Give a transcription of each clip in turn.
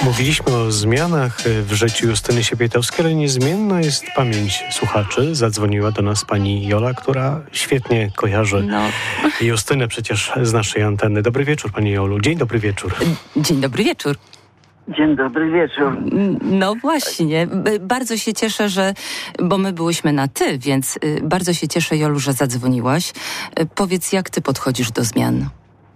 Mówiliśmy o zmianach w życiu Justyny Siepietowskiej, ale niezmienna jest pamięć słuchaczy. Zadzwoniła do nas pani Jola, która świetnie kojarzy Justynę przecież z naszej anteny. Dobry wieczór, pani Jolu. Dzień dobry wieczór. Dzień dobry wieczór. Dzień dobry wieczór. No właśnie, bardzo się cieszę, bo my byłyśmy na ty, więc bardzo się cieszę, Jolu, że zadzwoniłaś. Powiedz, jak ty podchodzisz do zmian?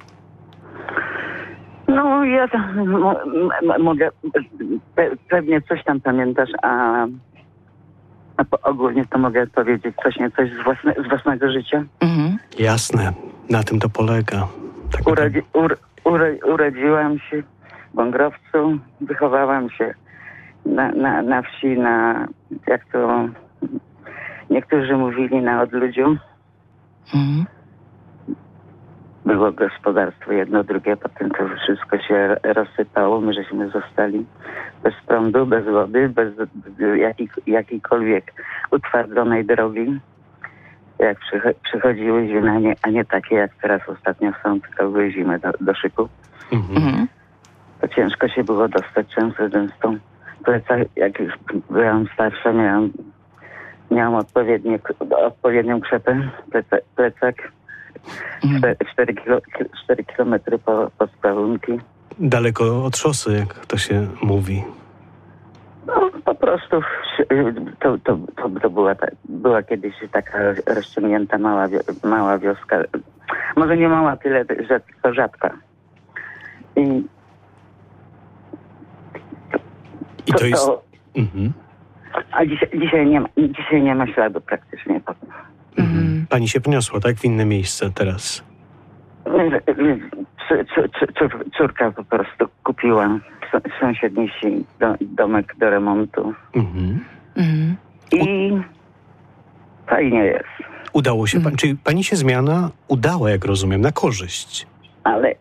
No ja mogę, pewnie coś tam pamiętasz, a ogólnie to mogę powiedzieć coś z własnego życia. Mhm. Jasne, na tym to polega. Tak Urodziłam się w Wągrowcu, wychowałam się na wsi, jak to niektórzy mówili, na odludziu. Mhm. Było gospodarstwo jedno, drugie, potem to wszystko się rozsypało. My żeśmy zostali bez prądu, bez wody, bez jakiejkolwiek utwardzonej drogi. Jak przychodziły zimy, a nie takie jak teraz ostatnio są, tylko były zimy do szyku. Mhm. To ciężko się było dostać często plecak, jak już byłam starsza, miałam odpowiednią krzepę, plecak. 4 kilometry po sprawunki. Daleko od szosy, jak to się mówi. No po prostu to była kiedyś taka rozciągnięta mała wioska. Może nie mała tyle, że to rzadka. I to jest... Mhm. A dzisiaj nie ma śladu praktycznie po tym. Mhm. Pani się wniosła, tak? W inne miejsce teraz. Córka po prostu kupiła sąsiedni wsi domek do remontu. Mhm. Mhm. I fajnie jest. Udało się pani, czyli pani się zmiana udała, jak rozumiem, na korzyść. Ale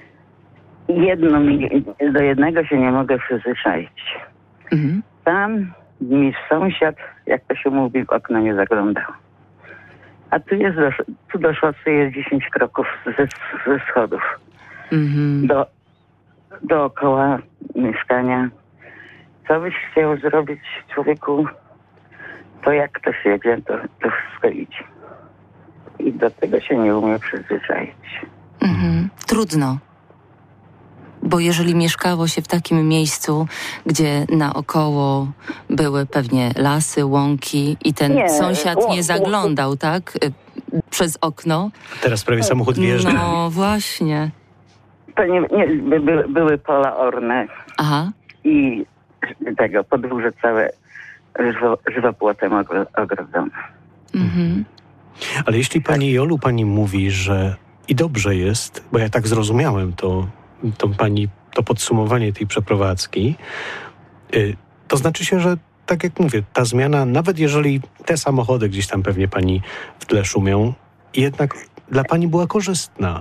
do jednego się nie mogę przyzwyczaić. Mhm. Tam mi sąsiad, jak to się mówi, w okno nie zaglądał. A tu do szosy jest 10 kroków ze schodów. Mhm. Dookoła mieszkania. Co byś chciał zrobić człowieku, to jak ktoś jedzie, to wszystko idzie. I do tego się nie umie przyzwyczaić. Mhm. Trudno. Bo jeżeli mieszkało się w takim miejscu, gdzie naokoło były pewnie lasy, łąki i ten sąsiad nie zaglądał, tak? Przez okno. Teraz prawie samochód wjeżdża. No właśnie. To były pola orne. Aha. I podwórze całe żywopłotem ogrodzone. Mhm. Ale jeśli pani Jolu, pani mówi, że i dobrze jest, bo ja tak zrozumiałem to podsumowanie tej przeprowadzki, to znaczy się, że tak jak mówię, ta zmiana, nawet jeżeli te samochody gdzieś tam pewnie pani w tle szumią, jednak dla pani była korzystna.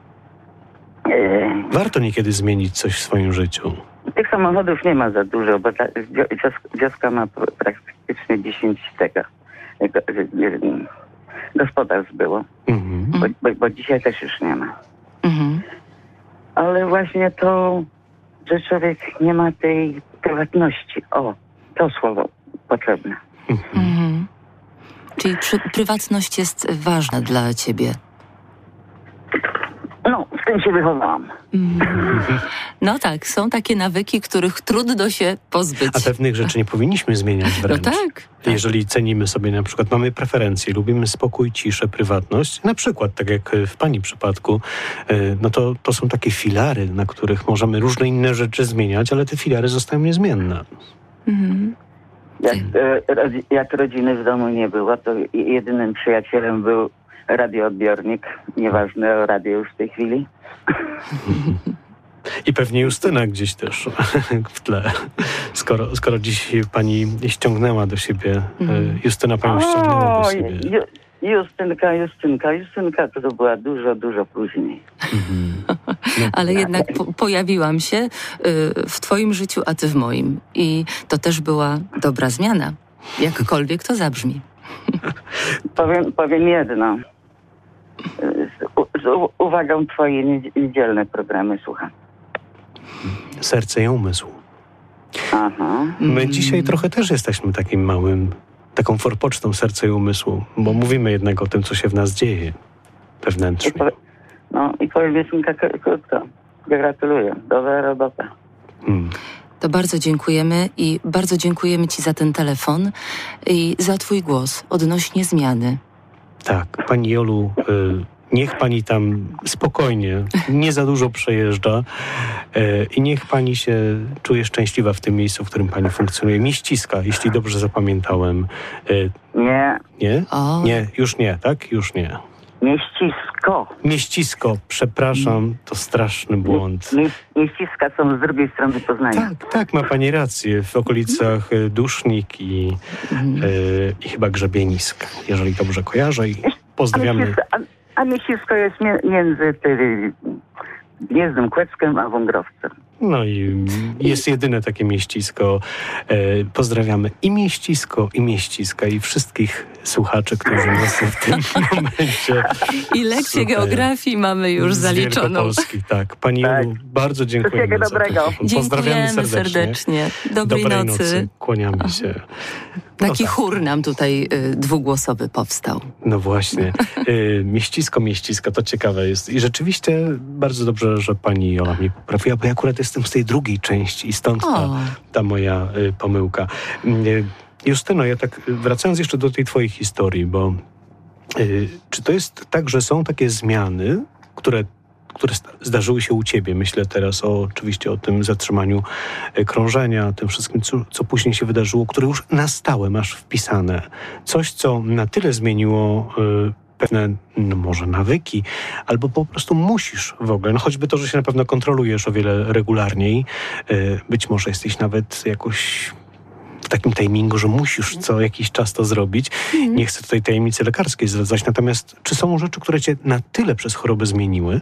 Warto niekiedy zmienić coś w swoim życiu. Tych samochodów nie ma za dużo, bo wioska ma praktycznie 10 gospodarstw było. Mhm. Bo dzisiaj też już nie ma. Mhm. Ale właśnie to, że człowiek nie ma tej prywatności. O, to słowo potrzebne. Mhm. Czyli prywatność jest ważna dla ciebie. No, w tym się wychowałam. No tak, są takie nawyki, których trudno się pozbyć. A pewnych rzeczy nie powinniśmy zmieniać wręcz. No tak. Jeżeli cenimy sobie na przykład, mamy preferencje, lubimy spokój, ciszę, prywatność, na przykład tak jak w pani przypadku, no to są takie filary, na których możemy różne inne rzeczy zmieniać, ale te filary zostają niezmienne. Mhm. Jak rodziny w domu nie było, to jedynym przyjacielem był radioodbiornik. Nieważne o radio już w tej chwili. I pewnie Justyna gdzieś też w tle. Skoro dziś pani ściągnęła do siebie, Justyna panią ściągnęła do siebie. Justynka to była dużo później. Ale jednak pojawiłam się w twoim życiu, a ty w moim. I to też była dobra zmiana. Jakkolwiek to zabrzmi. Powiem jedno. Z uwagą twoje niedzielne programy słucham. Serce i umysł. Aha. My dzisiaj trochę też jesteśmy taką forpocztą serca i umysłu, bo mówimy jednak o tym, co się w nas dzieje wewnętrznie. I powiem jeszcze krótko. Gratuluję. Dobra robota. To bardzo dziękujemy i bardzo dziękujemy Ci za ten telefon i za Twój głos odnośnie zmiany. Tak, Pani Jolu, niech Pani tam spokojnie, nie za dużo przejeżdża i niech Pani się czuje szczęśliwa w tym miejscu, w którym Pani funkcjonuje. Mieściska, jeśli dobrze zapamiętałem. Nie. Nie? Nie, już nie, tak? Już nie. Mieścisko, przepraszam, to straszny błąd. Mieściska są z drugiej strony Poznania. Tak, ma Pani rację. W okolicach Dusznik i chyba Grzebienisk, jeżeli dobrze kojarzę. I pozdrawiamy. A Mieścisko jest między Gniezdem Kłeckiem a Wągrowcem. No i jest jedyne takie mieścisko. Pozdrawiamy i Mieściska i wszystkich słuchaczy, którzy nas w tym momencie I lekcję geografii mamy już zaliczoną. Z Wielkopolski, tak. Pani Jolu, bardzo dziękujemy. Wszystkiego dobrego. Pozdrawiamy serdecznie. Dobrej nocy. Kłaniamy się. Taki chór nam tutaj dwugłosowy powstał. No właśnie. Mieścisko, to ciekawe jest. I rzeczywiście bardzo dobrze, że pani Jola mnie poprawiła, bo ja akurat jestem z tej drugiej części i stąd ta moja pomyłka. Justyno, ja tak wracając jeszcze do tej twojej historii, bo czy to jest tak, że są takie zmiany, które zdarzyły się u ciebie? Myślę teraz oczywiście o tym zatrzymaniu krążenia, tym wszystkim, co później się wydarzyło, które już na stałe masz wpisane. Coś, co na tyle zmieniło pewne, może nawyki, albo po prostu musisz w ogóle, choćby to, że się na pewno kontrolujesz o wiele regularniej, być może jesteś nawet jakoś w takim timingu, że musisz co jakiś czas to zrobić. Nie chcę tutaj tajemnicy lekarskiej zdradzać, natomiast czy są rzeczy, które cię na tyle przez chorobę zmieniły,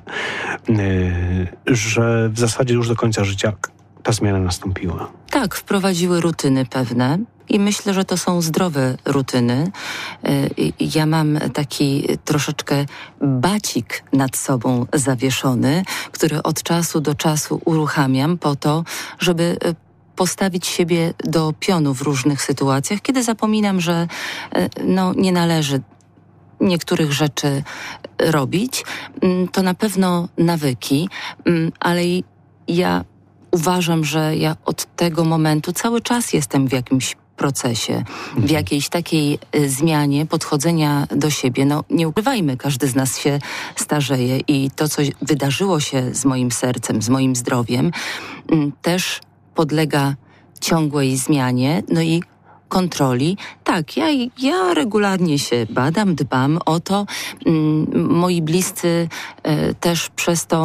że w zasadzie już do końca życia ta zmiana nastąpiła? Tak, wprowadziły rutyny pewne i myślę, że to są zdrowe rutyny. Ja mam taki troszeczkę bacik nad sobą zawieszony, który od czasu do czasu uruchamiam po to, żeby postawić siebie do pionu w różnych sytuacjach, kiedy zapominam, że nie należy niektórych rzeczy robić. To na pewno nawyki, ale ja uważam, że ja od tego momentu cały czas jestem w jakimś procesie, w jakiejś takiej zmianie podchodzenia do siebie. Nie ukrywajmy, każdy z nas się starzeje i to, co wydarzyło się z moim sercem, z moim zdrowiem, też podlega ciągłej zmianie, i kontroli. Tak, ja regularnie się badam, dbam o to. Moi bliscy też przez to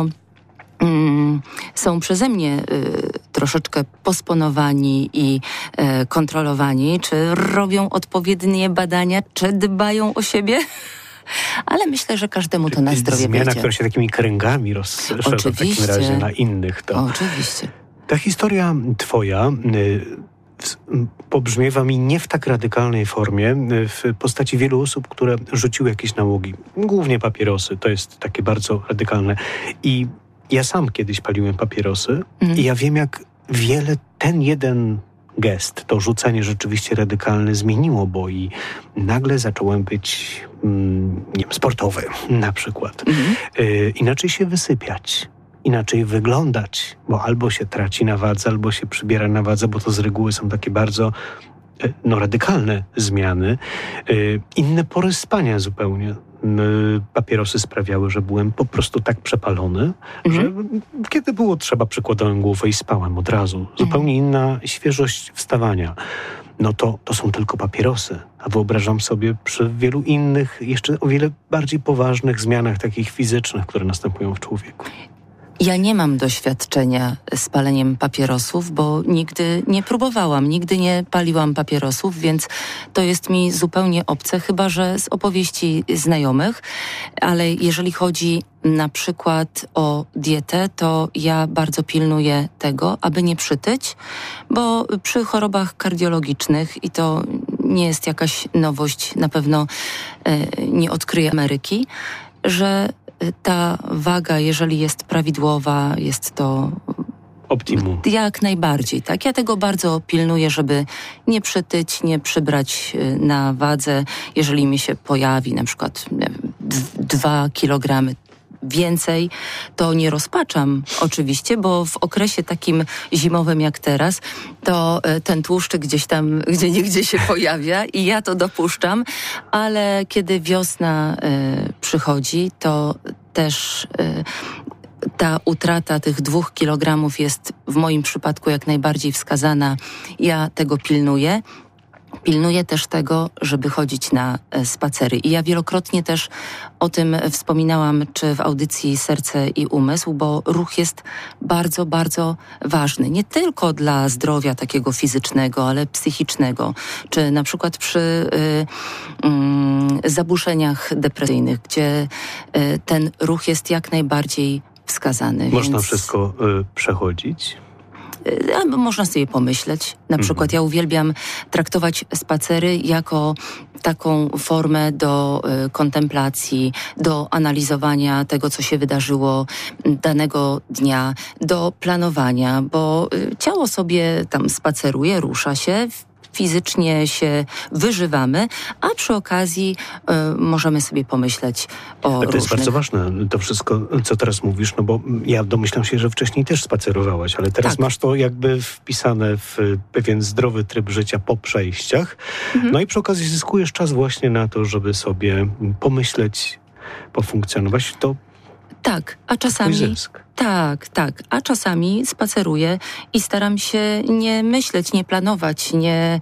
są przeze mnie troszeczkę posponowani i kontrolowani, czy robią odpowiednie badania, czy dbają o siebie. Ale myślę, że każdemu to na zdrowie zmiana, będzie. która się takimi kręgami rozszerza w takim razie na innych. Oczywiście. Ta historia twoja pobrzmiewa mi nie w tak radykalnej formie, w postaci wielu osób, które rzuciły jakieś nałogi. Głównie papierosy, to jest takie bardzo radykalne. I ja sam kiedyś paliłem papierosy i ja wiem, jak wiele ten jeden gest, to rzucenie rzeczywiście radykalne zmieniło, bo i nagle zacząłem być sportowy na przykład. Inaczej się wysypiać. Inaczej wyglądać, bo albo się traci na wadze, albo się przybiera na wadze, bo to z reguły są takie bardzo radykalne zmiany. Inne pory spania zupełnie. Papierosy sprawiały, że byłem po prostu tak przepalony, że kiedy było trzeba, przykładałem głowę i spałem od razu. Zupełnie inna świeżość wstawania. To są tylko papierosy. A wyobrażam sobie przy wielu innych, jeszcze o wiele bardziej poważnych zmianach takich fizycznych, które następują w człowieku. Ja nie mam doświadczenia z paleniem papierosów, bo nigdy nie próbowałam, nigdy nie paliłam papierosów, więc to jest mi zupełnie obce, chyba że z opowieści znajomych. Ale jeżeli chodzi na przykład o dietę, to ja bardzo pilnuję tego, aby nie przytyć, bo przy chorobach kardiologicznych, i to nie jest jakaś nowość, na pewno nie odkryje Ameryki, że ta waga, jeżeli jest prawidłowa, jest to optimum. Jak najbardziej, tak. Ja tego bardzo pilnuję, żeby nie przytyć, nie przybrać na wadze. Jeżeli mi się pojawi na przykład 2 kilogramy więcej, to nie rozpaczam oczywiście, bo w okresie takim zimowym jak teraz, to ten tłuszczyk gdzieś tam, gdzieniegdzie się pojawia i ja to dopuszczam, ale kiedy wiosna przychodzi, to też ta utrata tych 2 kilogramów jest w moim przypadku jak najbardziej wskazana. Ja tego pilnuję. Pilnuję też tego, żeby chodzić na spacery. I ja wielokrotnie też o tym wspominałam, czy w audycji Serce i Umysł, bo ruch jest bardzo, bardzo ważny. Nie tylko dla zdrowia takiego fizycznego, ale psychicznego. Czy na przykład przy zaburzeniach depresyjnych, gdzie ten ruch jest jak najbardziej wskazany. Można wszystko przechodzić? Można sobie pomyśleć. Na przykład ja uwielbiam traktować spacery jako taką formę do kontemplacji, do analizowania tego, co się wydarzyło danego dnia, do planowania, bo ciało sobie tam spaceruje, rusza się, fizycznie się wyżywamy, a przy okazji możemy sobie pomyśleć o różnych... To jest bardzo ważne, to wszystko, co teraz mówisz, no bo ja domyślam się, że wcześniej też spacerowałaś, ale teraz masz to jakby wpisane w pewien zdrowy tryb życia po przejściach. No i przy okazji zyskujesz czas właśnie na to, żeby sobie pomyśleć, pofunkcjonować. To tak, a czasami... zysk. Tak. A czasami spaceruję i staram się nie myśleć, nie planować, nie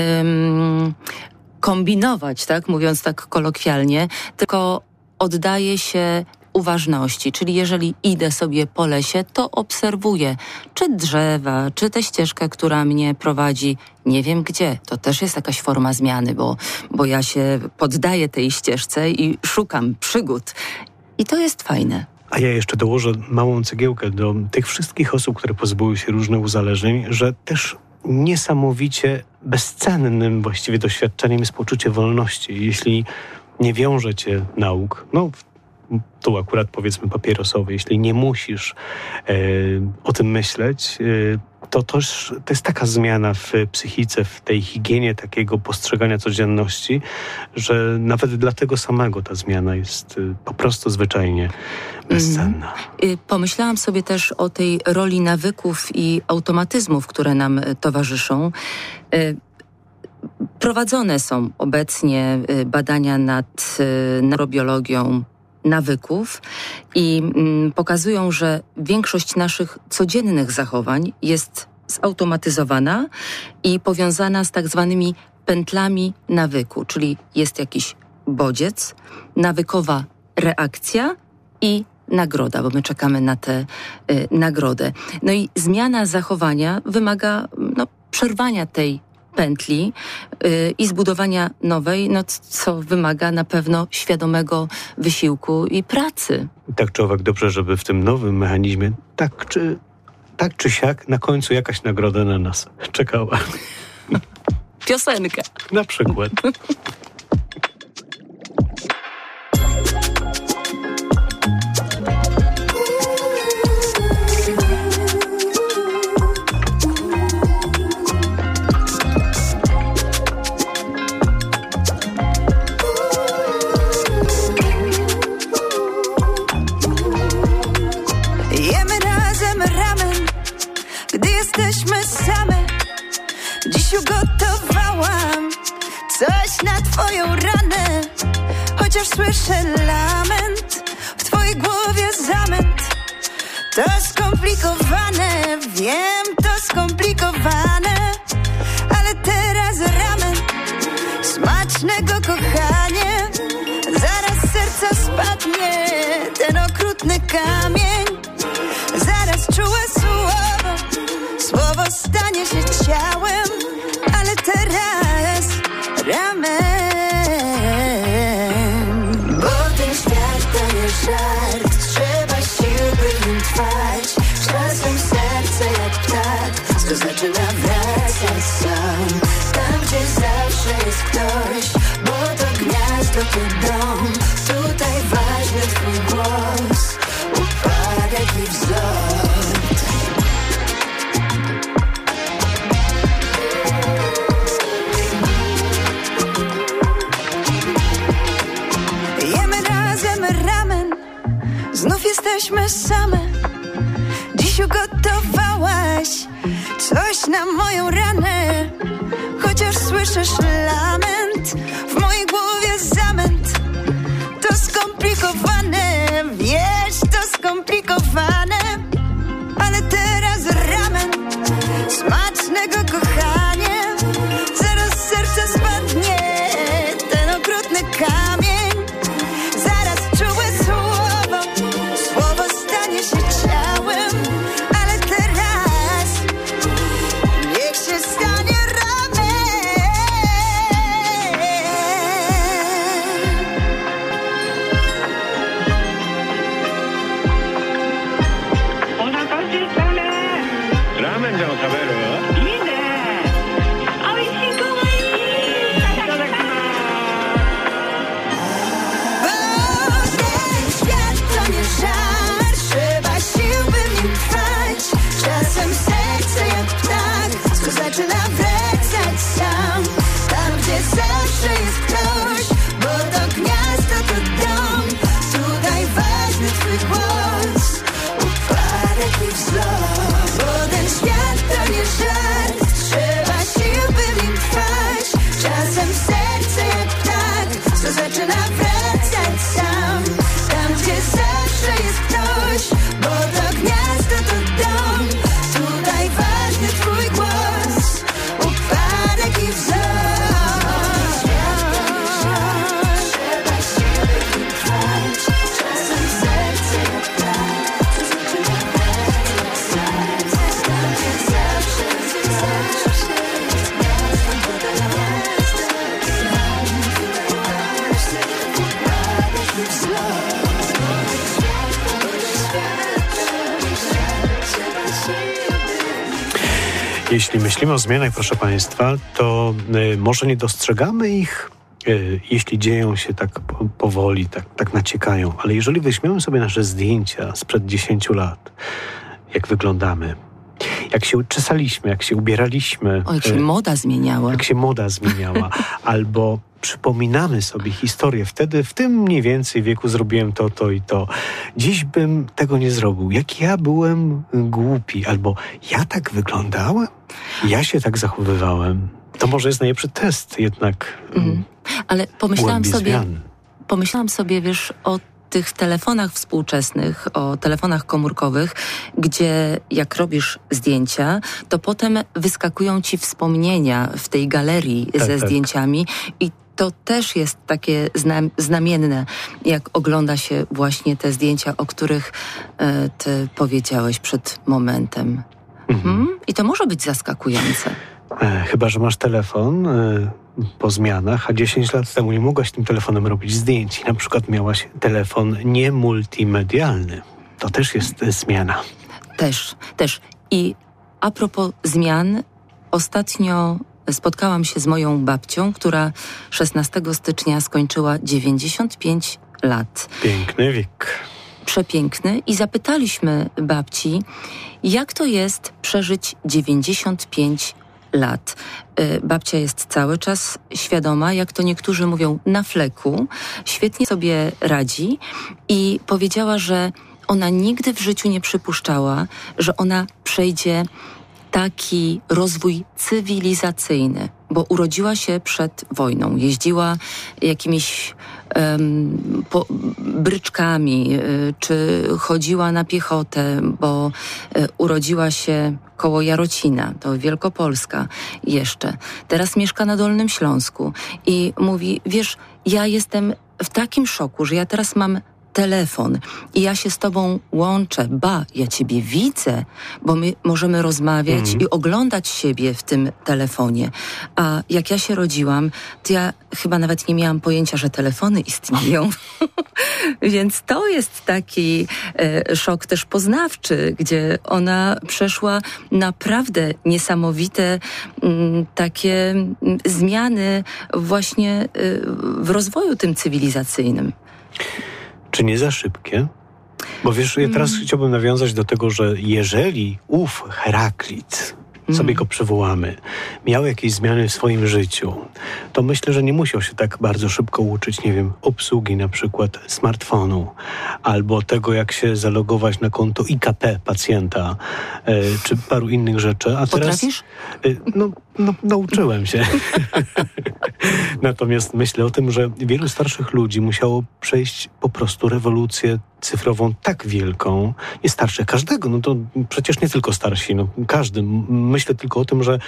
kombinować, tak, mówiąc tak kolokwialnie, tylko oddaję się uważności. Czyli jeżeli idę sobie po lesie, to obserwuję, czy drzewa, czy tę ścieżkę, która mnie prowadzi nie wiem gdzie. To też jest jakaś forma zmiany, bo ja się poddaję tej ścieżce i szukam przygód. I to jest fajne. A ja jeszcze dołożę małą cegiełkę do tych wszystkich osób, które pozbyły się różnych uzależnień, że też niesamowicie bezcennym właściwie doświadczeniem jest poczucie wolności. Jeśli nie wiąże cię nauk, no tu akurat powiedzmy papierosowy, jeśli nie musisz o tym myśleć, to jest taka zmiana w psychice, w tej higienie takiego postrzegania codzienności, że nawet dla tego samego ta zmiana jest po prostu zwyczajnie bezcenna. Pomyślałam sobie też o tej roli nawyków i automatyzmów, które nam towarzyszą. Prowadzone są obecnie badania nad neurobiologią nawyków i pokazują, że większość naszych codziennych zachowań jest zautomatyzowana i powiązana z tak zwanymi pętlami nawyku, czyli jest jakiś bodziec, nawykowa reakcja i nagroda, bo my czekamy na tę nagrodę. No i zmiana zachowania wymaga przerwania tej pętli i zbudowania nowej, co wymaga na pewno świadomego wysiłku i pracy. Tak czy owak dobrze, żeby w tym nowym mechanizmie tak czy siak na końcu jakaś nagroda na nas czekała. Piosenkę. Na przykład. Jesteśmy same. Dziś ugotowałam coś na twoją ranę. Chociaż słyszę lament, w twojej głowie zamęt. To skomplikowane, wiem, to skomplikowane. Ale teraz ramen, smacznego kochanie. Zaraz serca spadnie ten okrutny kamień. Zaraz czułe słowo stanie się ciałem, ale teraz ramen. Bo ten świat to jest żart, trzeba sił, by w nim trwać. Czasem serce jak ptak, co zaczyna wracać sam. Tam, gdzie zawsze jest ktoś, bo to gniazdo, to dom. Tutaj ważny twój głos, upadek i wzlot. coś na moją ranę. Chociaż słyszysz lament, w mojej głowie zamęt. To skomplikowane, wiesz, to skomplikowane. Ale teraz ramen, smacznego kochanie. Zaraz z serca spadnie ten okrutny kamień. Zaraz czułe słowo, słowo stanie się ciałem. Ale teraz niech się stanie ramen. Ramen 좀 잡아요. Czasem serce jak ptak, co zaczyna wracać sam. Tam, gdzie zawsze jest ktoś, bo to gniazdo, to dom. Tutaj ważny twój głos, upadek i wzlot. Bo ten świat to nie żart, trzeba sił, by w nim trwać. Czasem serce jak ptak, co zaczyna wracać sam. Tam, gdzie zawsze jest ktoś, bo to gniazdo, to dom. Tutaj ważny twój głos, upadek i wzlot. Trzeba się wytrwać, czasem serce jak ptak, co zaczyna wracać sam. Tam, gdzie zawsze jest gniazdo, bo to gniazdo, ważny twój głos, upadek i wzlot. Jeśli myślimy o zmianach, proszę Państwa, to może nie dostrzegamy ich, jeśli dzieją się tak powoli, tak naciekają. Ale jeżeli weźmiemy sobie nasze zdjęcia sprzed 10 lat, jak wyglądamy, jak się czesaliśmy, jak się ubieraliśmy. O, jak się moda zmieniała. Jak się moda zmieniała. Albo przypominamy sobie historię. Wtedy, w tym mniej więcej wieku zrobiłem to i to. Dziś bym tego nie zrobił. Jak ja byłem głupi. Albo ja tak wyglądałem? Ja się tak zachowywałem. To może jest najlepszy test jednak. Ale zmian. pomyślałam sobie, wiesz, o tych telefonach współczesnych, o telefonach komórkowych, gdzie jak robisz zdjęcia, to potem wyskakują ci wspomnienia w tej galerii ze zdjęciami i to też jest takie znamienne, jak ogląda się właśnie te zdjęcia, o których ty powiedziałeś przed momentem. I to może być zaskakujące. Chyba że masz telefon po zmianach, a 10 lat temu nie mogłaś tym telefonem robić zdjęć. Na przykład miałaś telefon niemultimedialny. To też jest zmiana. Też. I a propos zmian, ostatnio spotkałam się z moją babcią, która 16 stycznia skończyła 95 lat. Piękny wiek. Przepiękny. I zapytaliśmy babci, jak to jest przeżyć 95 lat. Babcia jest cały czas świadoma, jak to niektórzy mówią, na fleku. Świetnie sobie radzi i powiedziała, że ona nigdy w życiu nie przypuszczała, że ona przejdzie taki rozwój cywilizacyjny, bo urodziła się przed wojną. Jeździła jakimiś bryczkami, czy chodziła na piechotę, bo urodziła się koło Jarocina, to Wielkopolska jeszcze. Teraz mieszka na Dolnym Śląsku i mówi, wiesz, ja jestem w takim szoku, że ja teraz mam telefon i ja się z tobą łączę. Ja ciebie widzę, bo my możemy rozmawiać i oglądać siebie w tym telefonie. A jak ja się rodziłam, to ja chyba nawet nie miałam pojęcia, że telefony istnieją. Więc to jest taki szok też poznawczy, gdzie ona przeszła naprawdę niesamowite takie zmiany właśnie w rozwoju tym cywilizacyjnym. Czy nie za szybkie? Bo wiesz, ja teraz chciałbym nawiązać do tego, że jeżeli Heraklit sobie go przywołamy, miał jakieś zmiany w swoim życiu, to myślę, że nie musiał się tak bardzo szybko uczyć, nie wiem, obsługi na przykład smartfonu, albo tego, jak się zalogować na konto IKP pacjenta, czy paru innych rzeczy. A Potrafisz? Teraz nauczyłem się. Natomiast myślę o tym, że wielu starszych ludzi musiało przejść po prostu rewolucję cyfrową tak wielką, nie starsze każdego, no to przecież nie tylko starsi, no każdy. Myślę tylko o tym, że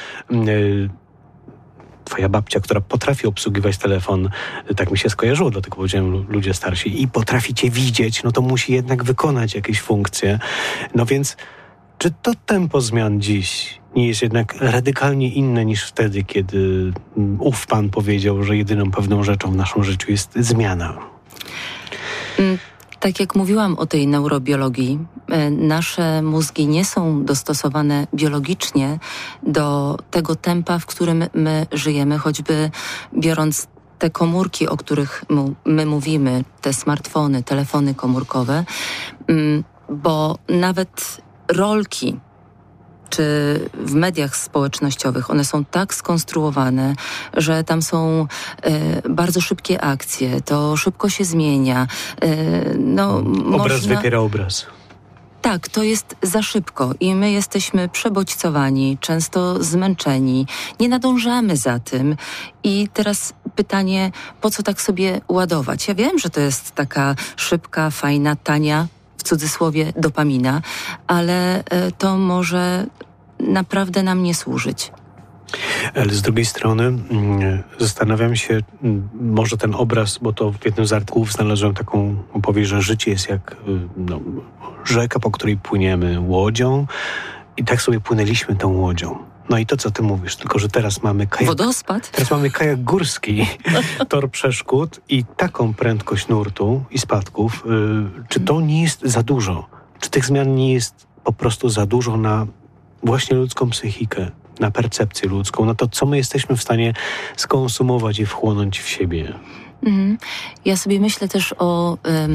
twoja babcia, która potrafi obsługiwać telefon, tak mi się skojarzyło, dlatego powiedziałem ludzie starsi, i potrafi cię widzieć, no to musi jednak wykonać jakieś funkcje. No więc czy to tempo zmian dziś nie jest jednak radykalnie inne niż wtedy, kiedy ów pan powiedział, że jedyną pewną rzeczą w naszym życiu jest zmiana? Tak jak mówiłam o tej neurobiologii, nasze mózgi nie są dostosowane biologicznie do tego tempa, w którym my żyjemy, choćby biorąc te komórki, o których my mówimy, te smartfony, telefony komórkowe, bo nawet rolki czy w mediach społecznościowych, one są tak skonstruowane, że tam są bardzo szybkie akcje, to szybko się zmienia. Obraz wypiera obraz. Tak, to jest za szybko i my jesteśmy przebodźcowani, często zmęczeni, nie nadążamy za tym. I teraz pytanie, po co tak sobie ładować? Ja wiem, że to jest taka szybka, fajna, tania, w cudzysłowie, dopamina, ale to może naprawdę nam nie służyć. Ale z drugiej strony zastanawiam się, może ten obraz, bo to w jednym z artykułów znalazłem taką opowieść, że życie jest jak rzeka, po której płyniemy łodzią i tak sobie płynęliśmy tą łodzią. No i to, co ty mówisz, tylko że teraz mamy kajak... Wodospad? Teraz mamy kajak górski, tor przeszkód i taką prędkość nurtu i spadków. Czy to nie jest za dużo? Czy tych zmian nie jest po prostu za dużo na właśnie ludzką psychikę, na percepcję ludzką, na to, co my jesteśmy w stanie skonsumować i wchłonąć w siebie? Ja sobie myślę też o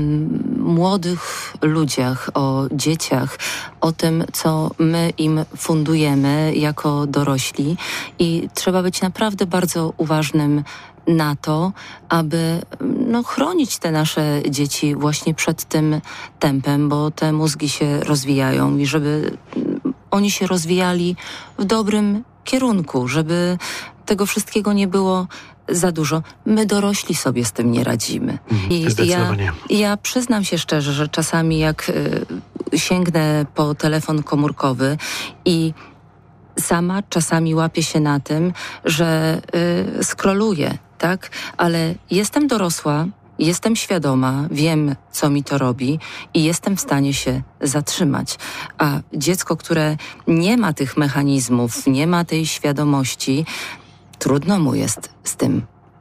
młodych ludziach, o dzieciach, o tym, co my im fundujemy jako dorośli i trzeba być naprawdę bardzo uważnym na to, aby chronić te nasze dzieci właśnie przed tym tempem, bo te mózgi się rozwijają i żeby oni się rozwijali w dobrym kierunku, żeby tego wszystkiego nie było za dużo. My dorośli sobie z tym nie radzimy. I ja przyznam się szczerze, że czasami jak sięgnę po telefon komórkowy i sama czasami łapię się na tym, że scrolluję, tak? Ale jestem dorosła, jestem świadoma, wiem, co mi to robi i jestem w stanie się zatrzymać. A dziecko, które nie ma tych mechanizmów, nie ma tej świadomości, trudno mu jest z tym.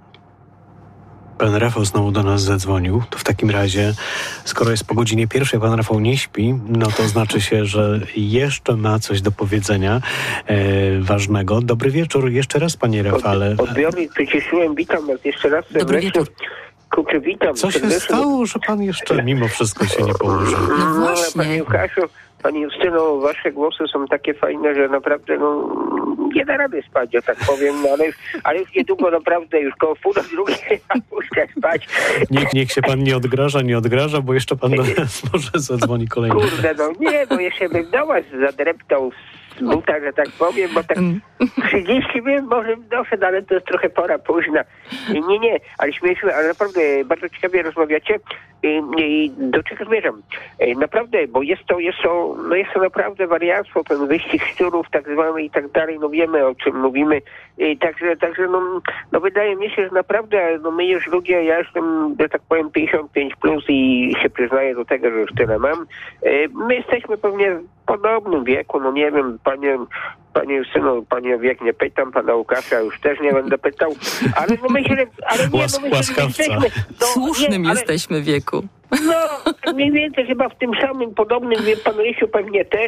Pan Rafał znowu do nas zadzwonił. To w takim razie, skoro jest po godzinie 1, pan Rafał nie śpi, no to znaczy się, że jeszcze ma coś do powiedzenia ważnego. Dobry wieczór jeszcze raz, panie Rafale. Odbiornik przyciszyłem, witam was jeszcze raz serdecznie. Kurczę, witam. Co się stało, że pan jeszcze mimo wszystko się nie położył? No właśnie. Panie Łukaszu, pani Justyno, wasze głosy są takie fajne, że naprawdę nie da rady spać, że tak powiem, ale już niedługo naprawdę, już koło 1:30 ja puszczę spać. Niech się pan nie odgraża, bo jeszcze pan do nas może zadzwoni kolejny. Kurde, nie, bo jeszcze bym do was zadreptał z buta, że tak powiem, bo tak 30 minut może doszedł, ale to jest trochę pora późna. Nie, ale śmieszmy, ale naprawdę bardzo ciekawie rozmawiacie i do czego zmierzam? Naprawdę, bo jest to naprawdę wariactwo, ten wyścig szczurów tak zwany i tak dalej, wiemy o czym mówimy. Także wydaje mi się, że naprawdę my już ludzie, ja jestem, że tak powiem 55 plus i się przyznaję do tego, że już tyle mam. My jesteśmy pewnie w podobnym wieku, nie wiem, panie synu, panie wiek nie pytam, pana Łukasza już też nie będę pytał, ale myślę, że jesteśmy... Słusznym jesteśmy wieku. Mniej więcej chyba w tym samym podobnym, pan Rysiu pewnie też.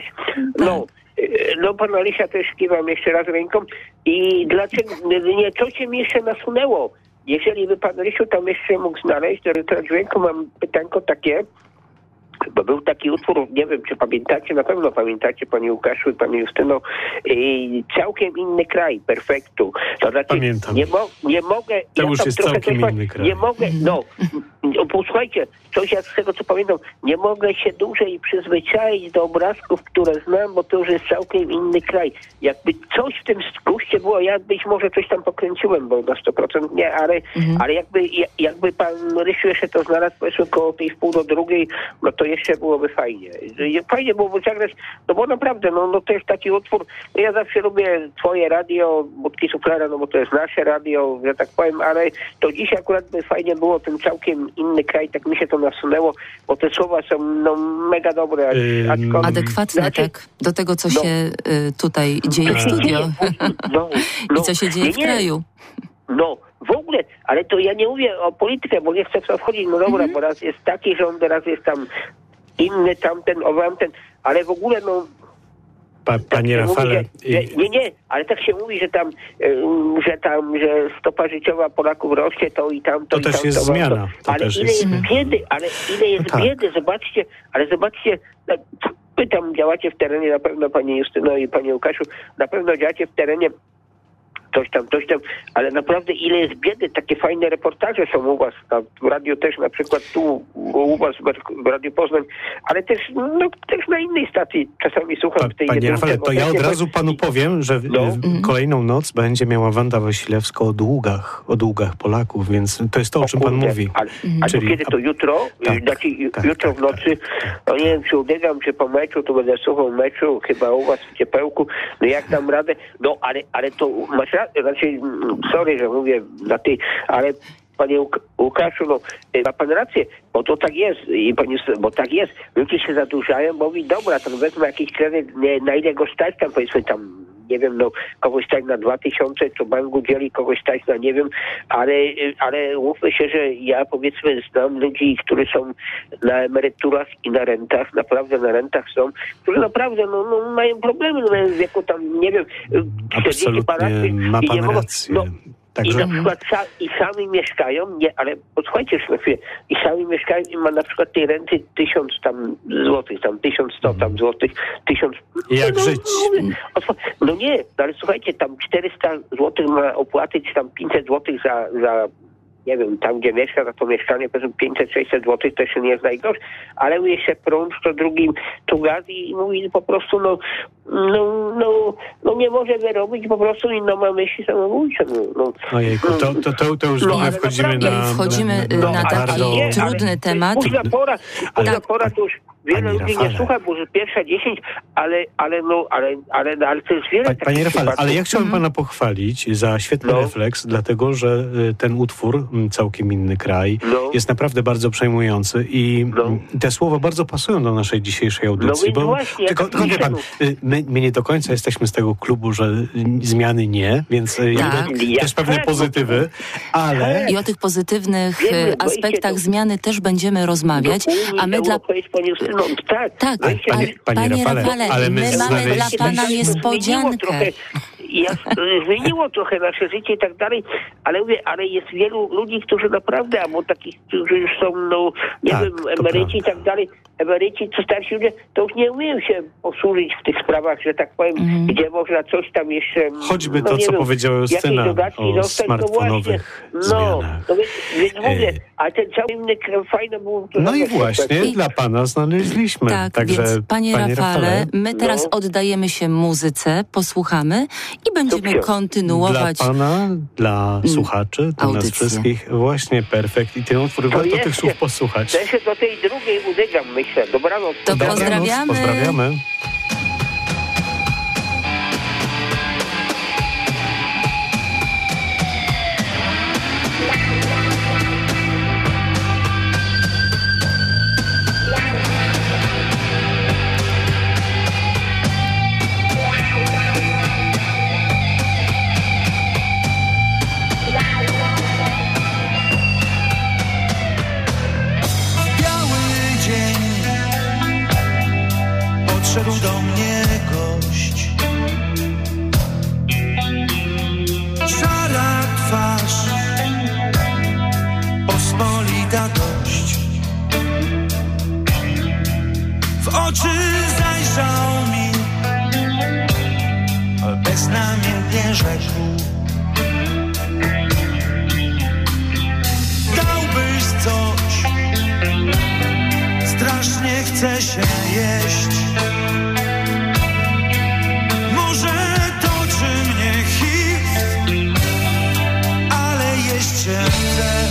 Pan Rysia też kiwam jeszcze raz ręką. I dlaczego, co cię mi jeszcze nasunęło? Jeżeli by pan Rysiu tam jeszcze mógł znaleźć, to dźwięku mam pytanko takie, bo był taki utwór, nie wiem, czy pamiętacie, na pewno pamiętacie, panie Łukaszu i panie Justyno, całkiem inny kraj, perfektu. To znaczy, pamiętam. Nie mogę... To już jest całkiem inny kraj. Nie mogę, posłuchajcie, coś ja z tego, co pamiętam, nie mogę się dłużej przyzwyczaić do obrazków, które znam, bo to już jest całkiem inny kraj. Jakby coś w tym guście było, ja być może coś tam pokręciłem, bo na 100% nie, ale jakby pan Rysiu jeszcze to znalazł, powiedzmy, koło tej 1:30, no to jeszcze byłoby fajnie. Fajnie byłoby zagrać, no bo naprawdę, no to jest taki utwór, no ja zawsze lubię twoje radio, Budki Suflera, no bo to jest nasze radio, że tak powiem, ale to dzisiaj akurat by fajnie było ten całkiem inny kraj, tak mi się to nasunęło, bo te słowa są mega dobre. Adekwatne, tak? Do tego, co się tutaj dzieje w studio. I co się dzieje w kraju. No, w ogóle, ale to ja nie mówię o polityce, bo nie chcę w to wchodzić, no dobra, bo raz jest taki rząd, raz jest tam inny, tamten, ale w ogóle, no... Panie Rafale... Nie, ale tak się mówi, że stopa życiowa Polaków rośnie, to i tamto. To też jest zmiana. Ale ile jest biedy, biedy, zobaczcie, pytam, działacie w terenie, na pewno panie Justyno i panie Łukaszu, na pewno działacie w terenie, coś tam, ale naprawdę ile jest biedy, takie fajne reportaże są u was, w radiu też, na przykład tu u was w Radiu Poznań, ale też na innej stacji czasami słucham w tej Panie Rafale, to ja od razu panu powiem, że kolejną noc będzie miała Wanda Wasilewska o długach Polaków, więc to jest to, o czym pan mówi. Ale kiedy to jutro? Jutro w nocy, nie wiem, czy ubiegam, czy po meczu, to będę słuchał meczu, chyba u was w ciepełku, no jak dam radę, ale to masz raczej, sorry, że mówię na ty, ale panie Łukaszu, ma pan rację, bo to tak jest, bo tak jest. Ludzie się zadłużają, bo mówi, dobra, to wezmę jakiś kredyt, na ile go stać tam, powiedzmy tam, nie wiem, kogoś stać na 2000, to banku dzieli, kogoś stać na nie wiem, ale mówmy się, że ja powiedzmy znam ludzi, którzy są na emeryturach i na rentach, naprawdę na rentach są, którzy naprawdę mają problemy, mają w wieku tam, nie wiem, 40 parę lat. Ma pan rację. Także... I na przykład sami mieszkają, ale posłuchajcie już na chwilę, i sami mieszkają i ma na przykład tej renty 1000 tam złotych, tam 1100 tam złotych, 1000... Jak żyć? Ale słuchajcie, tam 400 złotych ma opłaty, czy tam 500 złotych za nie wiem, tam gdzie mieszka, za to mieszkanie, powiedzmy 500-600 złotych, to się nie jest najgorsze, ale jeszcze prąd, to drugim tu gaz i mówi po prostu, nie może wyrobić po prostu i ma myśli samobójcze. Ojejku, to już wchodzimy na taki trudny temat. Późna pora, to już wiele ludzi nie słucha, bo już pierwsza 10, ale to jest wiele takich Panie Rafale, przypadków. ale ja chciałbym pana pochwalić za świetny refleks, dlatego, że ten utwór, całkiem inny kraj, jest naprawdę bardzo przejmujący i te słowa bardzo pasują do naszej dzisiejszej audycji, bo właśnie, tylko wie pan, my nie do końca jesteśmy z tego klubu, że zmiany nie, więc też pewne pozytywy, ale... I o tych pozytywnych aspektach zmiany też będziemy rozmawiać, a my dla... Panie Rafale, ale my mamy dla pana niespodziankę. Zmieniło trochę nasze życie i tak dalej, ale jest wielu ludzi, którzy naprawdę, albo takich, którzy już są, emeryci i tak dalej, emeryci, co starsi ludzie, to już nie umieją się posłużyć w tych sprawach, że tak powiem, gdzie można coś tam jeszcze... Choćby to, co powiedziała Justyna o smartfonowych zmianach. Więc mówię, a ten cały inny fajny był... I właśnie dla pana znaleźliśmy. Także, więc panie Rafale, my teraz oddajemy się muzyce, posłuchamy i będziemy kontynuować... Dla pana, dla słuchaczy, dla nas wszystkich, właśnie perfekt. I ten utwór warto tych słów posłuchać. Ja się do tej drugiej udygam, myślę. Dobranoc. To pozdrawiamy. Pozdrawiamy. Odszedł Dałbyś coś, strasznie chce się jeść. Może toczy mnie HIV, ale jeść się chce.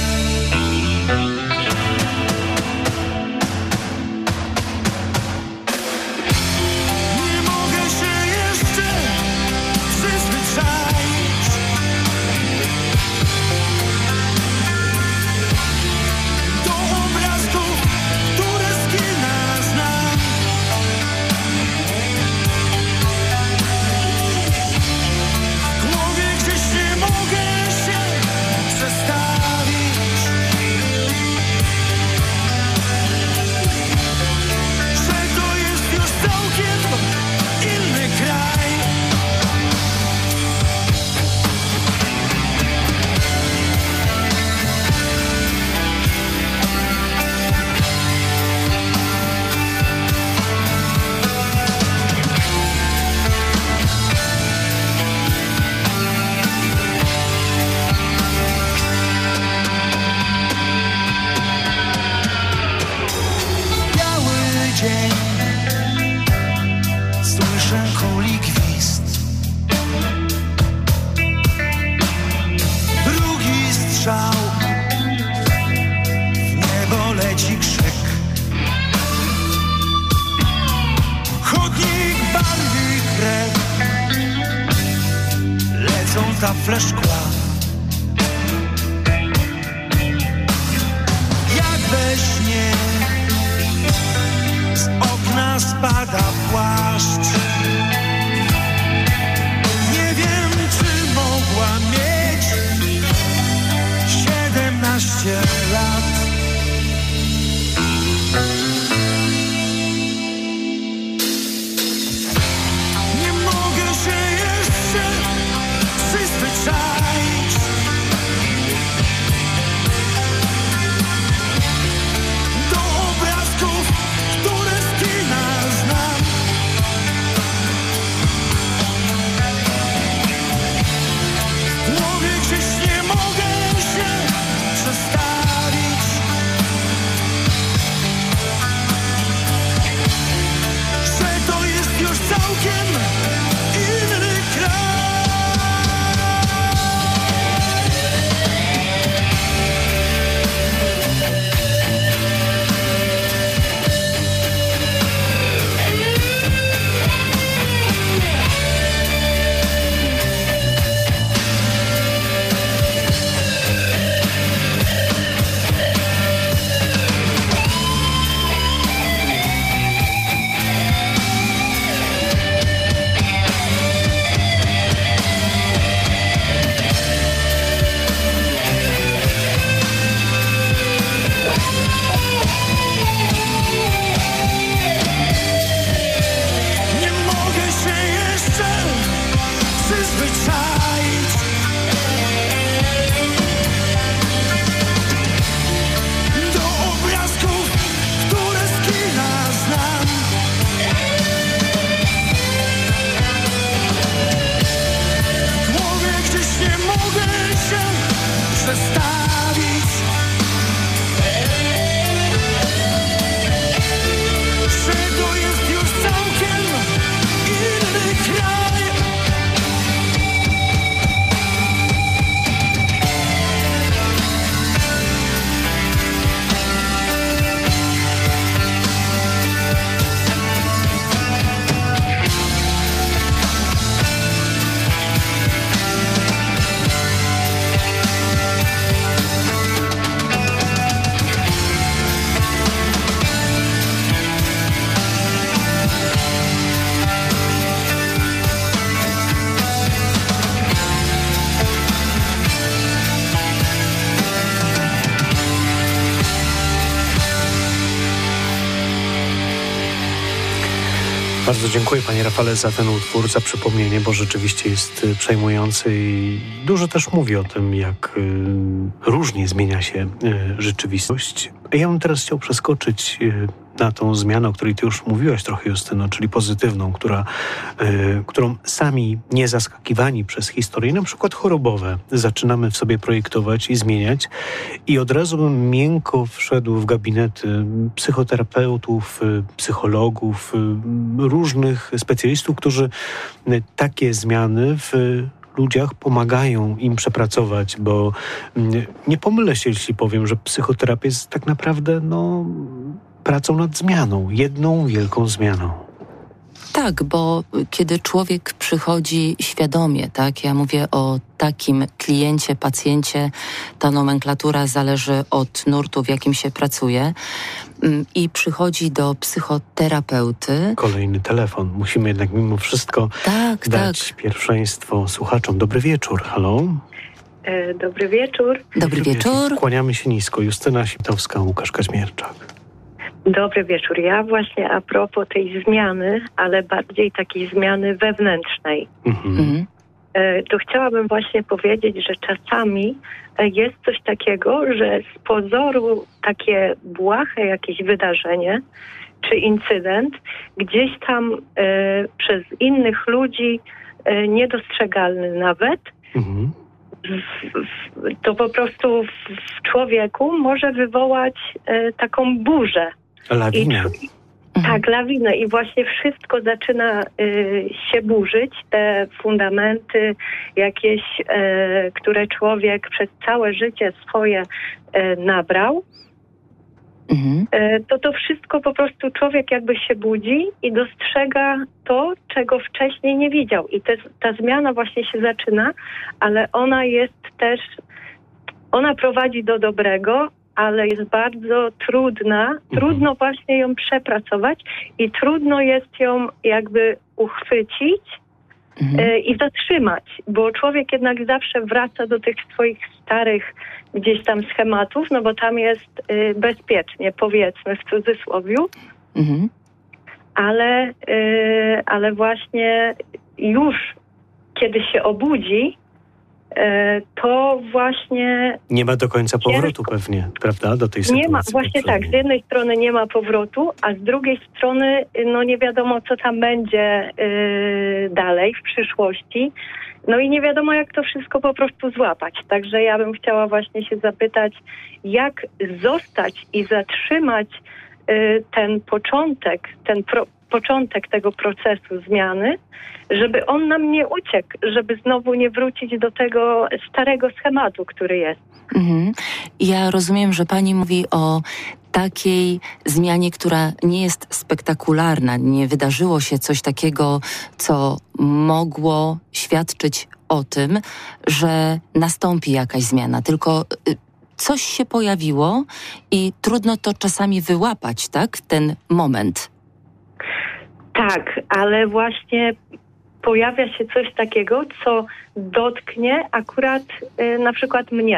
Tafle szkła, jak we śnie z okna spada płaszcz. Nie wiem, czy mogła mieć 17 lat. Nie mogę się jeszcze przyzwyczaić do obrazków, które z kina znam. W głowie gdzieś nie mogę się przestawić, że to jest już całkiem inny kraj. Bardzo dziękuję panie Rafale za ten utwór, za przypomnienie, bo rzeczywiście jest przejmujący i dużo też mówi o tym, jak różnie zmienia się rzeczywistość. Ja bym teraz chciał przeskoczyć na tą zmianę, o której ty już mówiłaś trochę, Justyno, czyli pozytywną, którą sami nie zaskakiwani przez historie, na przykład chorobowe, zaczynamy w sobie projektować i zmieniać. I od razu bym miękko wszedł w gabinety psychoterapeutów, psychologów, różnych specjalistów, którzy takie zmiany w ludziach pomagają im przepracować, bo nie pomylę się, jeśli powiem, że psychoterapia jest tak naprawdę pracą nad zmianą, jedną wielką zmianą. Tak, bo kiedy człowiek przychodzi świadomie, tak, ja mówię o takim kliencie, pacjencie, ta nomenklatura zależy od nurtu, w jakim się pracuje, i przychodzi do psychoterapeuty. Kolejny telefon. Musimy jednak mimo wszystko dać pierwszeństwo słuchaczom. Dobry wieczór, halo? Dobry wieczór. Dobry wieczór. Kłaniamy się nisko. Justyna Sitowska, Łukasz Kaźmierczak. Dobry wieczór. Ja właśnie a propos tej zmiany, ale bardziej takiej zmiany wewnętrznej. To chciałabym właśnie powiedzieć, że czasami jest coś takiego, że z pozoru takie błahe jakieś wydarzenie czy incydent gdzieś tam przez innych ludzi niedostrzegalny nawet, to po prostu w człowieku może wywołać taką burzę. Lawinę. Tak, lawinę i właśnie wszystko zaczyna się burzyć, te fundamenty jakieś, które człowiek przez całe życie swoje nabrał, to wszystko po prostu człowiek jakby się budzi i dostrzega to, czego wcześniej nie widział. I ta zmiana właśnie się zaczyna, ale ona jest też, ona prowadzi do dobrego, ale jest bardzo trudna. Trudno właśnie ją przepracować i trudno jest ją jakby uchwycić i zatrzymać, bo człowiek jednak zawsze wraca do tych swoich starych gdzieś tam schematów, no bo tam jest bezpiecznie, powiedzmy w cudzysłowiu, ale właśnie już kiedy się obudzi, to właśnie... Nie ma do końca powrotu pewnie, prawda, do tej sytuacji. Nie ma, właśnie tak, z jednej strony nie ma powrotu, a z drugiej strony nie wiadomo, co tam będzie dalej w przyszłości. No i nie wiadomo, jak to wszystko po prostu złapać. Także ja bym chciała właśnie się zapytać, jak zostać i zatrzymać ten początek, początek tego procesu zmiany, żeby on nam nie uciekł, żeby znowu nie wrócić do tego starego schematu, który jest. Ja rozumiem, że pani mówi o takiej zmianie, która nie jest spektakularna. Nie wydarzyło się coś takiego, co mogło świadczyć o tym, że nastąpi jakaś zmiana, tylko coś się pojawiło i trudno to czasami wyłapać, tak? Ten moment. Tak, ale właśnie pojawia się coś takiego, co dotknie akurat na przykład mnie.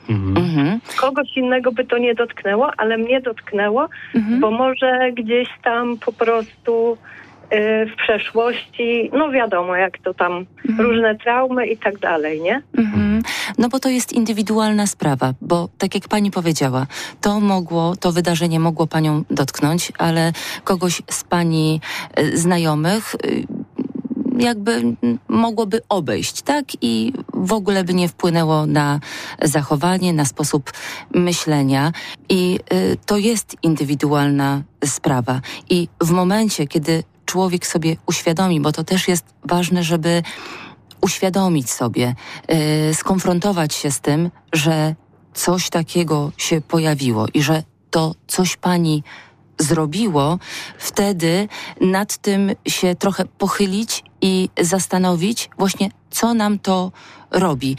Kogoś innego by to nie dotknęło, ale mnie dotknęło, bo może gdzieś tam po prostu w przeszłości, no wiadomo, jak to tam, różne traumy i tak dalej, nie? No bo to jest indywidualna sprawa, bo tak jak pani powiedziała, to wydarzenie mogło panią dotknąć, ale kogoś z pani znajomych jakby mogłoby obejść, tak? I w ogóle by nie wpłynęło na zachowanie, na sposób myślenia. I to jest indywidualna sprawa. I w momencie, kiedy człowiek sobie uświadomi, bo to też jest ważne, żeby uświadomić sobie, skonfrontować się z tym, że coś takiego się pojawiło i że to coś pani zrobiło, wtedy nad tym się trochę pochylić i zastanowić właśnie, co nam to robi,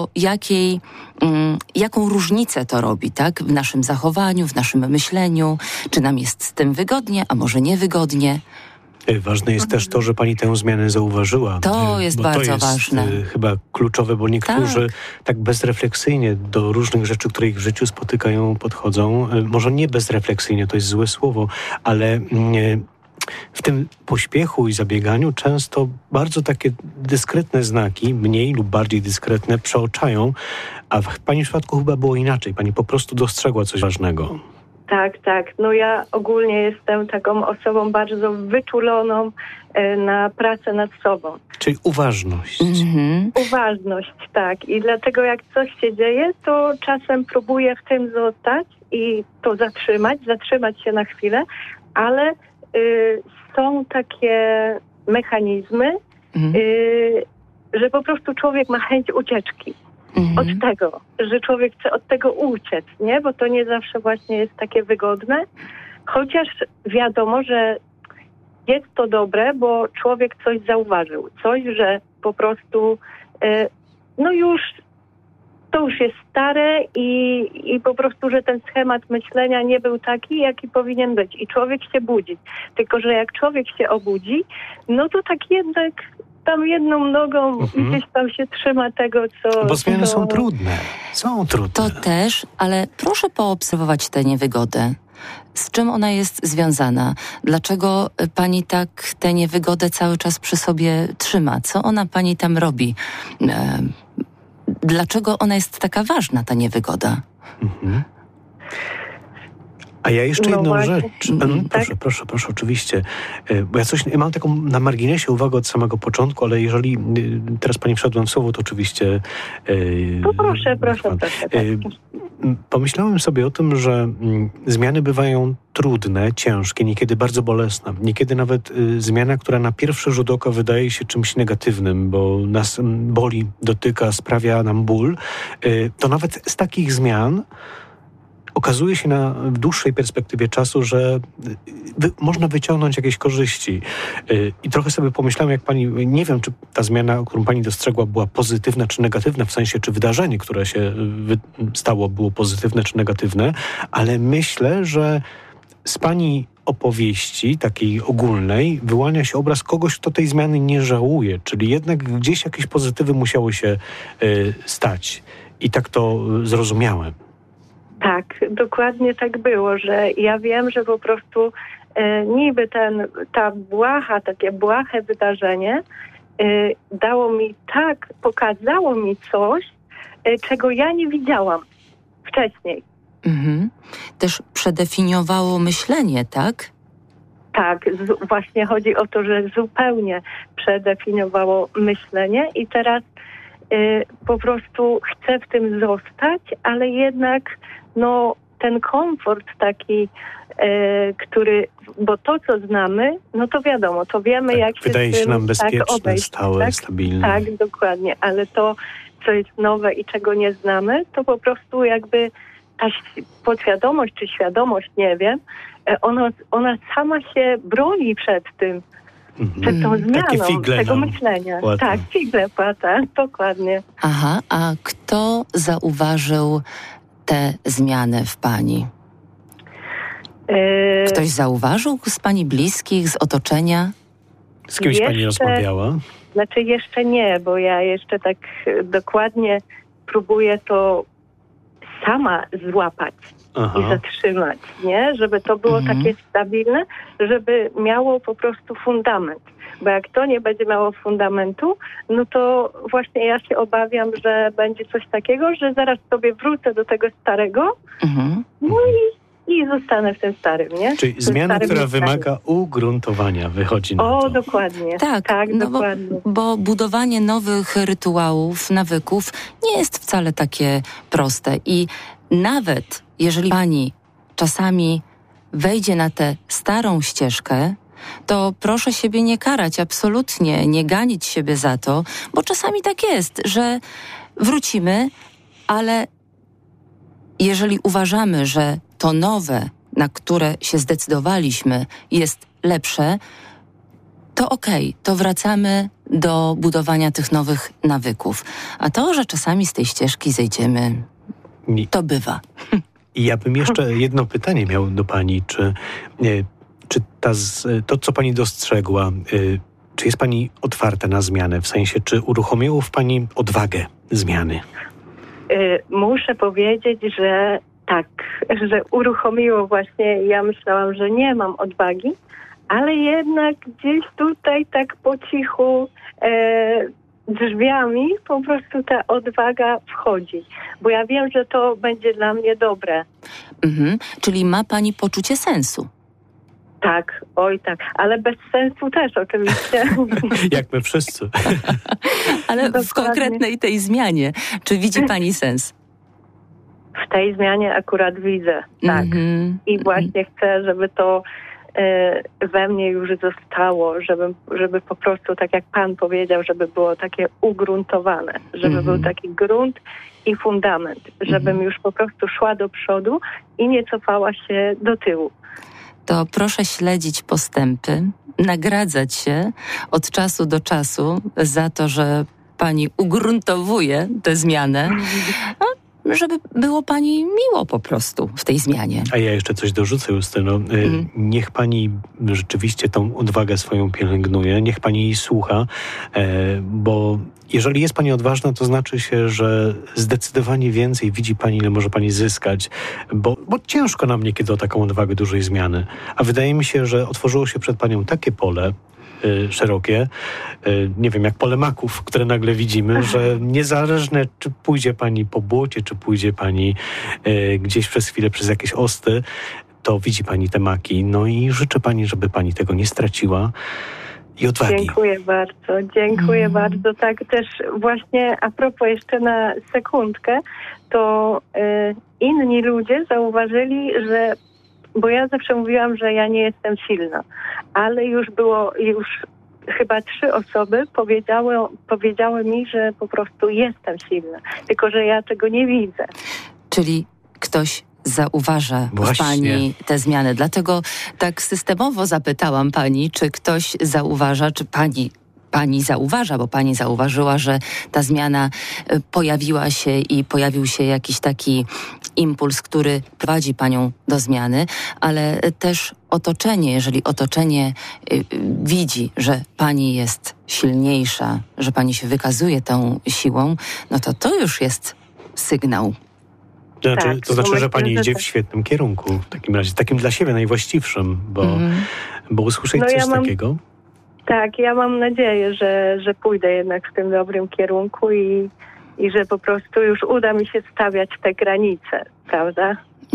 jaką różnicę to robi, tak? W naszym zachowaniu, w naszym myśleniu, czy nam jest z tym wygodnie, a może niewygodnie. Ważne jest też to, że pani tę zmianę zauważyła. To jest bardzo ważne. Chyba kluczowe, bo niektórzy tak bezrefleksyjnie do różnych rzeczy, które ich w życiu spotykają, podchodzą. Może nie bezrefleksyjnie, to jest złe słowo, ale w tym pośpiechu i zabieganiu często bardzo takie dyskretne znaki, mniej lub bardziej dyskretne, przeoczają, a w pani przypadku chyba było inaczej. Pani po prostu dostrzegła coś ważnego. Tak. No ja ogólnie jestem taką osobą bardzo wyczuloną na pracę nad sobą. Czyli uważność. Uważność, tak. I dlatego jak coś się dzieje, to czasem próbuję w tym zostać i to zatrzymać się na chwilę, ale są takie mechanizmy, że po prostu człowiek ma chęć ucieczki. Od tego, że człowiek chce od tego uciec, nie? Bo to nie zawsze właśnie jest takie wygodne. Chociaż wiadomo, że jest to dobre, bo człowiek coś zauważył. Coś, że po prostu to już jest stare i po prostu, że ten schemat myślenia nie był taki, jaki powinien być. I człowiek się budzi. Tylko, że jak człowiek się obudzi, no to tak jednak tam jedną nogą gdzieś tam się trzyma tego, co... Bo zmiany są trudne. To też, ale proszę poobserwować tę niewygodę. Z czym ona jest związana? Dlaczego pani tak tę niewygodę cały czas przy sobie trzyma? Co ona pani tam robi? Dlaczego ona jest taka ważna, ta niewygoda? A ja jeszcze jedną rzecz. Proszę, oczywiście. Bo ja mam taką na marginesie uwagę od samego początku, ale jeżeli teraz pani wszedłem w słowo, to oczywiście... proszę. Pomyślałem sobie o tym, że zmiany bywają trudne, ciężkie, niekiedy bardzo bolesne. Niekiedy nawet zmiana, która na pierwszy rzut oka wydaje się czymś negatywnym, bo nas boli, dotyka, sprawia nam ból, to nawet z takich zmian okazuje się w dłuższej perspektywie czasu, że można wyciągnąć jakieś korzyści. I trochę sobie pomyślałem, jak pani, nie wiem, czy ta zmiana, którą pani dostrzegła, była pozytywna czy negatywna, w sensie, czy wydarzenie, które się stało, było pozytywne czy negatywne, ale myślę, że z pani opowieści, takiej ogólnej, wyłania się obraz kogoś, kto tej zmiany nie żałuje, czyli jednak gdzieś jakieś pozytywy musiały się stać. I tak to zrozumiałem. Tak, dokładnie tak było, że ja wiem, że po prostu niby takie błahe wydarzenie pokazało mi coś, czego ja nie widziałam wcześniej. Też przedefiniowało myślenie, tak? Tak, właśnie chodzi o to, że zupełnie przedefiniowało myślenie i teraz po prostu chcę w tym zostać, ale jednak ten komfort taki, bo to, co znamy, no to wiadomo, to wiemy, jak się wydaje się nam bezpieczne, obejść, stałe, stabilne. Tak, dokładnie, ale to, co jest nowe i czego nie znamy, to po prostu jakby ta podświadomość czy świadomość, nie wiem, ona sama się broni przed tym, przed tą zmianą tego myślenia. Płata. Tak, figle płata, dokładnie. Aha, a kto zauważył te zmiany w pani? Ktoś zauważył z pani bliskich, z otoczenia? Z kimś pani rozmawiała? Znaczy jeszcze nie, bo ja jeszcze tak dokładnie próbuję to sama złapać i zatrzymać, nie? Żeby to było takie stabilne, żeby miało po prostu fundament. Bo jak to nie będzie miało fundamentu, no to właśnie ja się obawiam, że będzie coś takiego, że zaraz sobie wrócę do tego starego, no i zostanę w tym starym, nie? Czyli zmiana, która wymaga ugruntowania, wychodzi na to. Dokładnie. Tak, dokładnie. Bo budowanie nowych rytuałów, nawyków nie jest wcale takie proste. I nawet jeżeli pani czasami wejdzie na tę starą ścieżkę, to proszę siebie nie karać, absolutnie, nie ganić siebie za to, bo czasami tak jest, że wrócimy, ale jeżeli uważamy, że to nowe, na które się zdecydowaliśmy, jest lepsze, to okej, to wracamy do budowania tych nowych nawyków. A to, że czasami z tej ścieżki zejdziemy, to bywa. I ja bym jeszcze jedno pytanie miał do pani, czy to, co pani dostrzegła, czy jest pani otwarta na zmianę? W sensie, czy uruchomiło w pani odwagę zmiany? Muszę powiedzieć, że tak, że uruchomiło właśnie. Ja myślałam, że nie mam odwagi, ale jednak gdzieś tutaj tak po cichu drzwiami po prostu ta odwaga wchodzi, bo ja wiem, że to będzie dla mnie dobre. Czyli ma pani poczucie sensu. Tak, oj tak, ale bez sensu też oczywiście. Jak my wszyscy. Ale w Dokładnie. konkretnej tej zmianie, czy widzi pani sens? W tej zmianie akurat widzę, tak. I właśnie chcę, żeby to we mnie już zostało, żeby po prostu, tak jak pan powiedział, żeby było takie ugruntowane, żeby był taki grunt i fundament, żebym już po prostu szła do przodu i nie cofała się do tyłu. To proszę śledzić postępy, nagradzać się od czasu do czasu za to, że pani ugruntowuje tę zmianę, żeby było pani miło po prostu w tej zmianie. A ja jeszcze coś dorzucę, Justyno. Niech pani rzeczywiście tą odwagę swoją pielęgnuje, niech pani jej słucha, bo jeżeli jest pani odważna, to znaczy się, że zdecydowanie więcej widzi pani, ile może pani zyskać, bo ciężko nam niekiedy o taką odwagę dużej zmiany. A wydaje mi się, że otworzyło się przed panią takie pole, szerokie, nie wiem, jak pole maków, które nagle widzimy, że niezależne, czy pójdzie pani po błocie, czy pójdzie pani gdzieś przez chwilę przez jakieś osty, to widzi pani te maki. No i życzę pani, żeby pani tego nie straciła i odwagi. Dziękuję bardzo. Tak też właśnie a propos jeszcze na sekundkę, to inni ludzie zauważyli, że bo ja zawsze mówiłam, że ja nie jestem silna, ale już chyba 3 osoby powiedziały mi, że po prostu jestem silna, tylko że ja tego nie widzę. Czyli ktoś zauważa w pani te zmiany. Dlatego tak systemowo zapytałam pani, czy ktoś zauważa, czy pani zauważa, bo pani zauważyła, że ta zmiana pojawiła się i pojawił się jakiś taki impuls, który prowadzi panią do zmiany, ale też otoczenie, jeżeli otoczenie widzi, że pani jest silniejsza, że pani się wykazuje tą siłą, no to już jest sygnał. To znaczy, że pani idzie w świetnym kierunku, w takim razie, takim dla siebie najwłaściwszym, bo usłyszeć coś takiego. Tak, ja mam nadzieję, że pójdę jednak w tym dobrym kierunku i że po prostu już uda mi się stawiać te granice, prawda?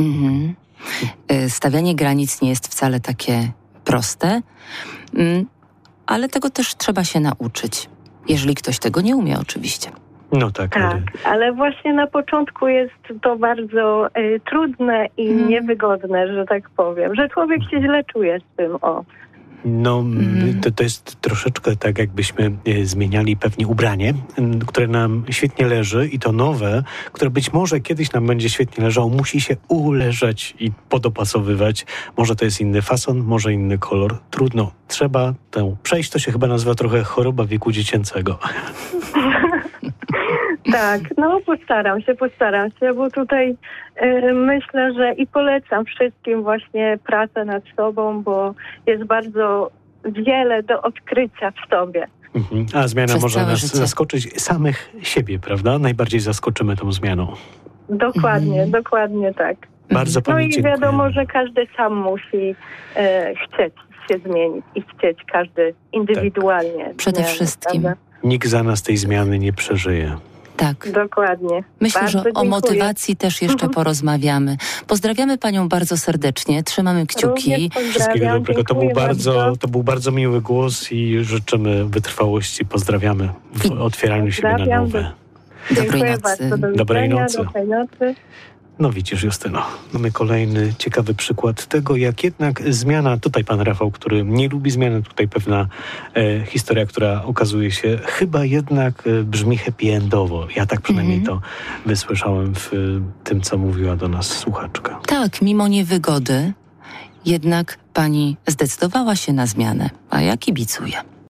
Stawianie granic nie jest wcale takie proste, ale tego też trzeba się nauczyć, jeżeli ktoś tego nie umie oczywiście. No tak. Ale właśnie na początku jest to bardzo trudne i niewygodne, że tak powiem, że człowiek się źle czuje z tym, No, to jest troszeczkę tak, jakbyśmy zmieniali pewnie ubranie, które nam świetnie leży i to nowe, które być może kiedyś nam będzie świetnie leżało, musi się uleżeć i podopasowywać. Może to jest inny fason, może inny kolor. Trudno. Trzeba tę przejść. To się chyba nazywa trochę choroba wieku dziecięcego. Tak, no postaram się, bo tutaj myślę, że i polecam wszystkim właśnie pracę nad sobą, bo jest bardzo wiele do odkrycia w sobie. A zmiana może nas zaskoczyć samych siebie, prawda? Najbardziej zaskoczymy tą zmianą. Dokładnie tak. Bardzo pani dziękuję. No i wiadomo, że każdy sam musi chcieć się zmienić i chcieć każdy indywidualnie. Tak. Przede wszystkim. Prawda? Nikt za nas tej zmiany nie przeżyje. Tak. Dokładnie. Myślę, bardzo że dziękuję. O motywacji też jeszcze porozmawiamy. Pozdrawiamy panią bardzo serdecznie, trzymamy kciuki. Wszystkiego dobrego. To był bardzo miły głos i życzymy wytrwałości. Pozdrawiamy w otwieraniu siebie na nowe. Dobrej nocy. Dobrej nocy. Dobrej nocy. No widzisz, Justyno, mamy kolejny ciekawy przykład tego, jak jednak zmiana, tutaj pan Rafał, który nie lubi zmiany, tutaj pewna historia, która okazuje się chyba jednak brzmi happy endowo. Ja tak przynajmniej to wysłyszałem w tym, co mówiła do nas słuchaczka. Tak, mimo niewygody, jednak pani zdecydowała się na zmianę, a ja kibicuję.